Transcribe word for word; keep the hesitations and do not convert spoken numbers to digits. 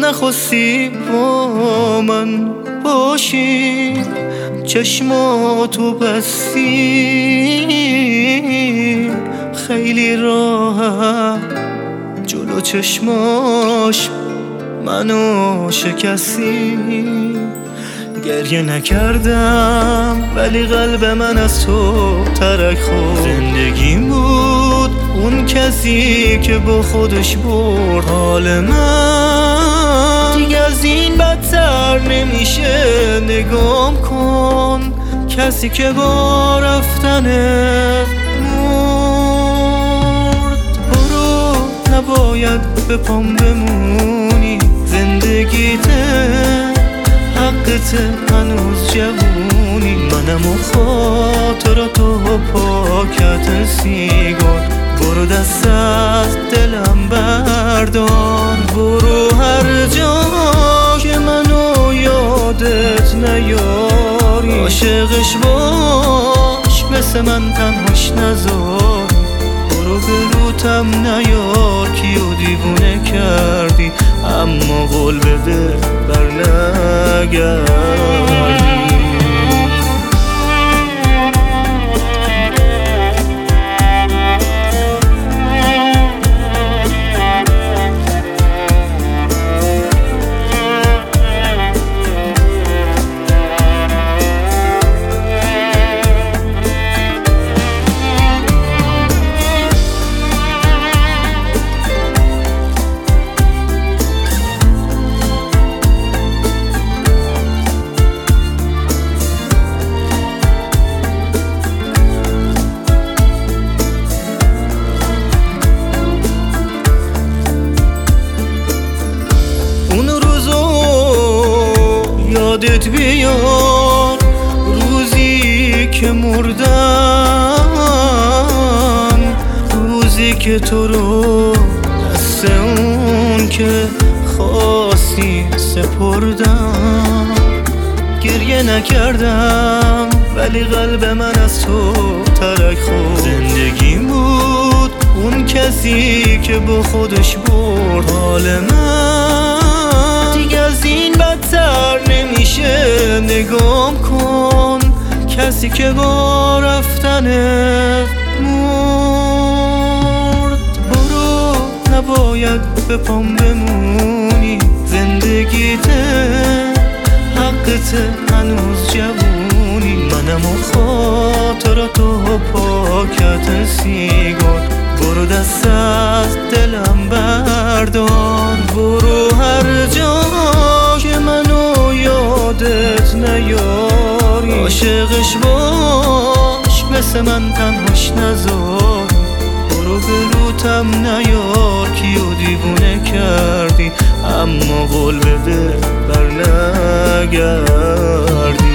نخواستی با من باشی، چشماتو بستی، خیلی راحت جلو چشماش منو شکستی. گریه نکردم ولی قلب من از تو ترک خورد. زندگیم بود اون کسی که با خودش برد حال من. دیگه از این بدتر نمیشه، نگام کن کسی که با رفتنه مرد. برو نباید به پام بمونی، زندگیته حقته هنوز جوونی. منم و خاطراتو پاکت سیگار، برو دست از دلم بردار. برو هر جا که منو یادت نیاری، عاشقش باش مثل من تنهاش نذار. برو به روتم نیار کیو دیوونه کردی، اما قول بده بر نگردی. یادت بیار روزی که مردم، روزی که تو رو دست اون که خواستی سپردم. گریه نکردم ولی قلب من از تو ترک خورد. زندگیم بود اون کسی که با خودش برد حال من. دیگه از این بدتر نمیشه، نگام کن کسی که با رفتنه مرد. برو نباید به پام بمونی، زندگیته حقته هنوز جوونی. منم و خاطراتو پاکت سیگار، برو دست از دلم بردار. برو هر جا که منو یادت نیاری، عاشقش باش مثل من تنهاش نذار. برو به روتم نیار کیو دیوونه کردی، اما قول بده بر نگردی.